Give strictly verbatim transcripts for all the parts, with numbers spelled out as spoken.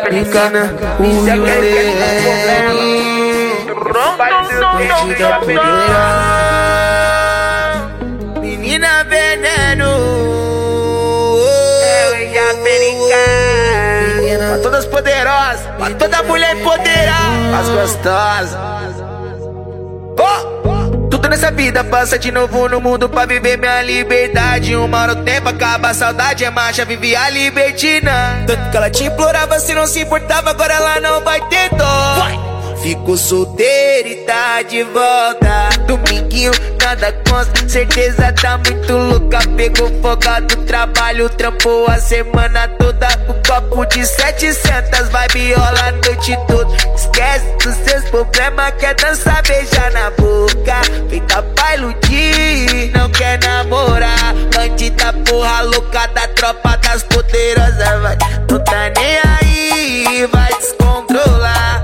Engana o Bandida Pereira. Menina veneno, eu já menina, pra todas poderosas, pra toda mulher empoderada, as gostosas. Oh! Tudo nessa vida passa de novo no mundo pra viver minha liberdade. Uma hora o tempo acaba, a saudade é marcha, vive a libertina. Tanto que ela te implorava, se não se importava, agora ela não vai ter dó. Vai! Fico solteiro e tá de volta. Dominguinho, nada consta, certeza tá muito louca. Pegou folga do trabalho, trampou a semana toda. O copo de setecentas, vai viola a noite toda. Esquece dos seus problemas, quer dançar, beijar na boca. Feita pra iludir, não quer namorar. Bandida porra louca da tropa das poderosas, vai. Não tá nem aí, vai descontrolar.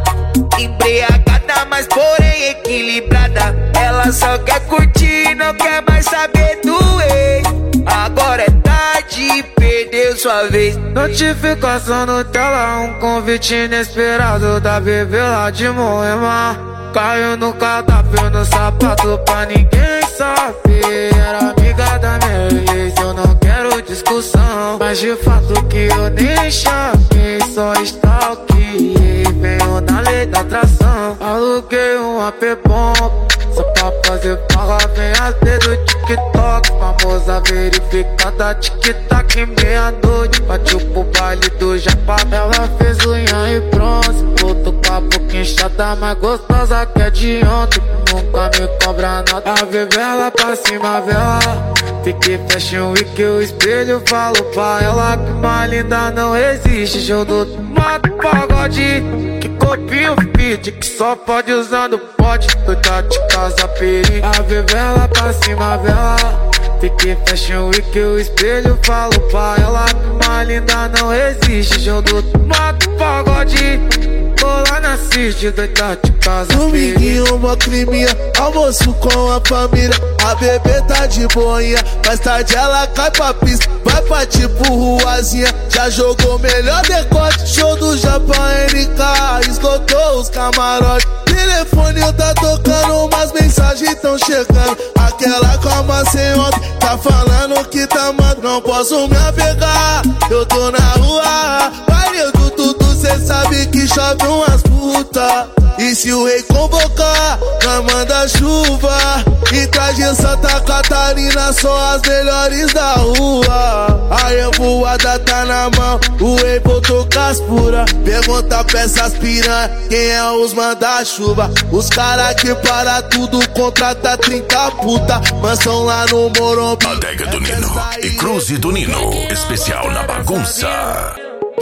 Embriagada, mas porém equilibrada. Ela só quer curtir, não quer mais saber do ex. Agora é tarde, perdeu sua vez. Notificação no tela, um convite inesperado da bebê lá de Moema. Caiu no cardápio, no sapato pra ninguém saber. Era amiga da minha ex, eu não quero discussão. Mas de fato que eu nem chamei, só stalkeei. Venho na lei da atração. Aluguei um A P bom só pra fazer farra, vem as dedos TikTok. Famosa verificada, tic-tac, meia-noite. Partiu pro baile do Japão. Ela fez unha e bronze, voltou com a boca inchada, mais gostosa que é de ontem. Nunca me cobra nota. A vela pra cima, vela. Fiquei fashion week, o espelho falo pra ela que mais linda não existe. Show do mato pagode, que copinho fit, que só pode usando pote. Doida de casa peri, a vela pra cima, vela. Fiquei fashion week, o espelho falo pra ela que mais linda não existe. Show do mato pagode, colar na Cid, doida de casa peri. Dominguinho, uma climinha, almoço com a família. A bebê tá de boinha, mais tarde ela cai pra pista. Vai pra tipo ruazinha, já jogou melhor decote. Show do Japão N K, esgotou os camarotes. Telefone tá tocando, umas mensagens tão chegando. Aquela calma sem ontem, tá falando que tá mando. Não posso me apegar, eu tô na rua. Baile do tudo, cê sabe que chove umas puta. E se o rei convocar, nós manda chuva. E traz de Santa Catarina só as melhores da rua. A revoada tá na mão, o rei voltou caspura. Pergunta pra essas piranha, quem é os manda-chuva? Os cara que para tudo, contrata trinta puta. Mansão lá no Morumbi, Adega do Nino e Cruze do Nino, especial na bagunça.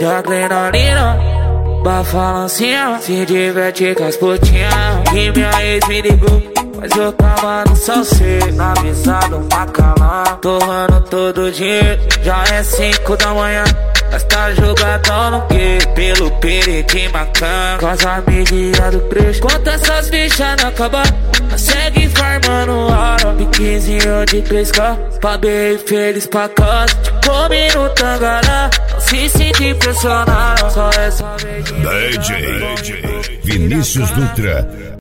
Jaclenolino, bafalancinha, se diverte com as putinhas. E minha ex me ligou, mas eu tava no salseiro, avisado uma calma. Torrando todo o dinheiro, já é cinco da manhã. Nós tá jogadão no quê? Pelo pere de macan, com as amiguinhas do trecho. Quanto essas bichas não acabar, nós segue farmando hora. Piquezinho de três K, pra bem feliz pra casa. Te come no tangará, não se sente pressionado. Só essa vez D J Vinícius Dutra.